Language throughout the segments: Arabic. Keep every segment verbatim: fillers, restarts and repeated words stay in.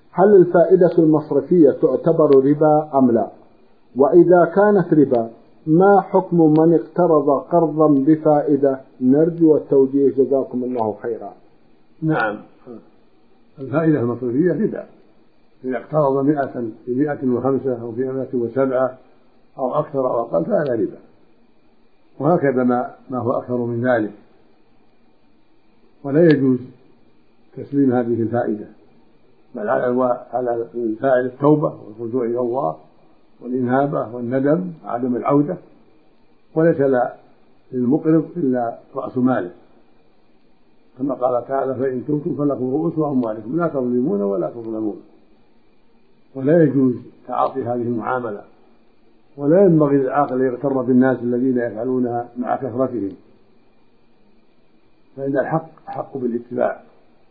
هل الفائدة المصرفية تعتبر ربا أم لا؟ وإذا كانت ربا ما حكم من اقترض قرضا بفائدة؟ نرجو التوجيه جزاكم الله خيرا. نعم، الفائدة المصرفية ربا، إذا اقترض مئة في مئة وخمسة أو في مئة وسبعة أو أكثر أو أقل فهذا ربا، وهكذا ما, ما هو أكثر من ذلك، ولا يجوز تسليم هذه الفائدة، بل على الفاعل التوبة والرجوع إلى الله والإنابة والندم وعدم العودة، وليس للمقرض إلا رأس ماله، كما قال تعالى: فإن تبتم فلكم رؤوس أموالكم لا تظلمون ولا تظلمون. ولا يجوز تعاطي هذه المعاملة، ولا ينبغي للعاقل أن يغتر بالناس الذين يفعلونها مع كثرتهم، فإن الحق أحق بالاتباع،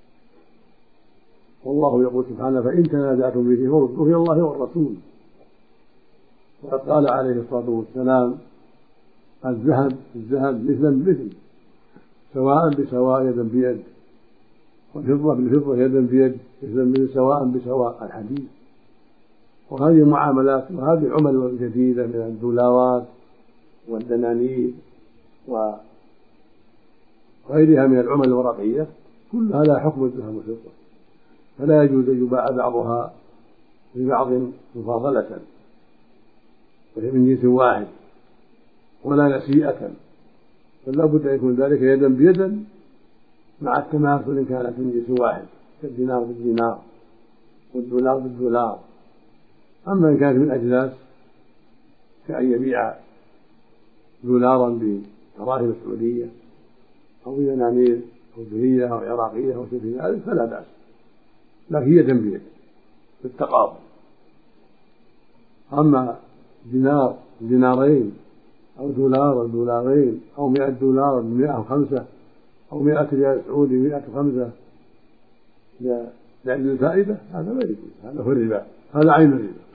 والله يقول سبحانه: فإن تنازعتم به فردوه إلى الله والرسول. وقد قال عليه الصلاة والسلام: الذهب الذهب مثلا بمثل، سواء بسواء يدا بيد، والفضة بالفضة يدا بيد مثلا مثل، سواء بسواء، الحديث. وهذه المعاملات وهذه العمل الجديدة من الدولارات والدنانير وغيرها من العمل الورقية كلها لا حكم الذهب والفضة، فلا يجوز أن يباع بعضها لبعض مفاضلة وهي من جنس واحد، ولا نسيئة، بل لا بد أن يكون ذلك يدا بيدا مع التماثل إن كانت من جنس واحد، كالدينار بالدينار والدولار بالدولار. أما إن كانت من أجناس كأن يبيع دولارا بدراهم سعودية أو بدنانير أردنية أو عراقية أو شيء ذلك فلا بأس، لكن يدا بيد بالتقابل. أما دينار دينارين أو دولار دولارين أو مئة دولار بمئة وخمسة أو مئة ريال سعودي مئة وخمسة لأجل الفائدة، هذا لا يجوز، هذا هو الربا، هذا عين الربا.